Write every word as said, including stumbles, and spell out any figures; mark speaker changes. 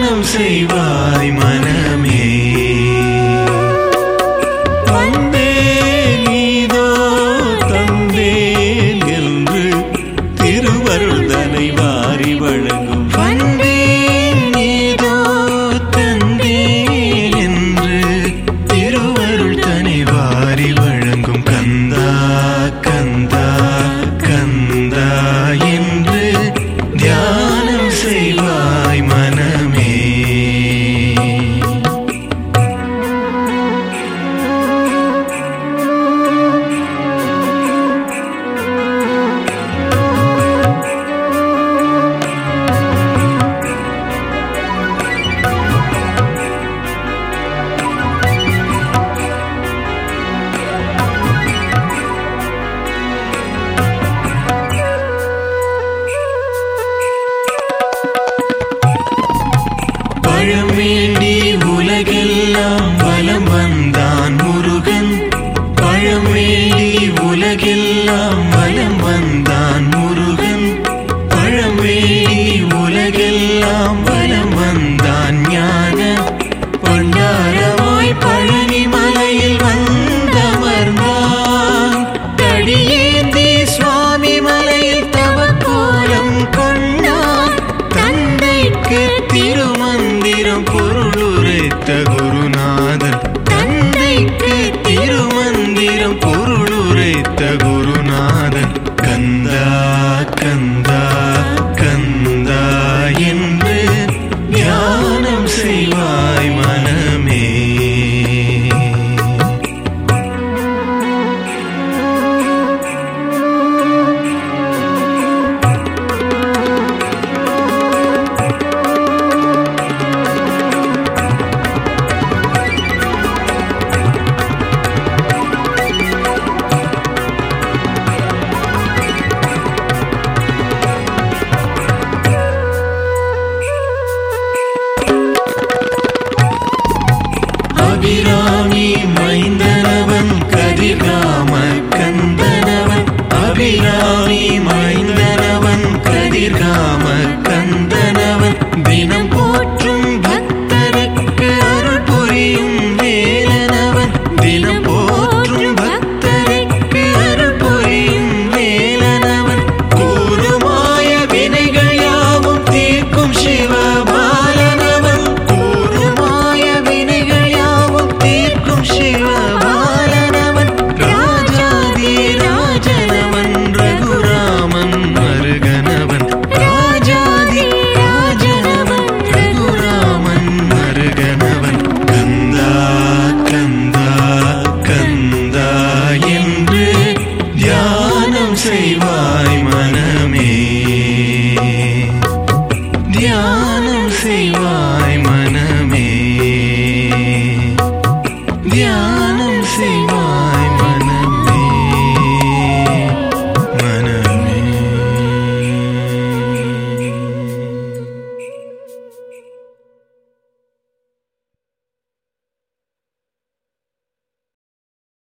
Speaker 1: தியானம் செய்வாய் மனமே. வந்தேன் இதோ தந்தேன் என்று திருவருள் தனை வாரி வழங்கும். வந்தேன் இதோ தந்தேன் என்று திருவருள் தனை வாரி வழங்கும். கந்தா கந்தா கந்தா என்று தியானம் செய்வாய் மனமே. பழம் வேண்டி உலகெல்லாம் வலம் வந்தான் முருகன். பழம் வேண்டி உலகெல்லாம் வலம் வந்தான் முருகன். பழம் வேண்டி உலகெல்லாம் வலம் வந்தான் ஞான பண்டாரமாய் பழனி மலையில் வந்தமர்ந்தான். தடியேந்தி சுவாமி மலையில் தவக்கோலம் கொண்டான். தந்தைக்கு திருமந்திரம் பொருளுரைத்த குருநாதன். தந்தைக்கு திருமந்திரம் பொருளுரைத்த குருநாதன். கந்தா கந்தா கந்தா என்று தியானம் செய்வாய் மனமே. அபிராமி மைந்தனவன் கதிர்காம கந்தனவன். அபிராமி மைந்தனவன் கதிர்காம கந்தனவன். தினம் போற்றும் பக்தருக்கு அருள் புரியும் வேலனவன். தினம் போற்றும் பக்தருக்கு அருள் புரியும் வேலனவன். கூறுமாய வினைகள் யாவும் தீர்க்கும் சிவபாலனவன். கூறுமாய வினைகள் யாவும் தீர்க்கும் சிவபாலனவன். ராஜாதி ராஜனவன் ரகுராமன் மருகனவன். ராஜாதி ராஜனவன் ரகுராமன் மருகனவன். கந்தா கந்தா கந்தா என்று தியானம் செய்வாய் மனமே. தியானம் செய்வாய் மனமே. தியானம் செய்வாய் மனமே.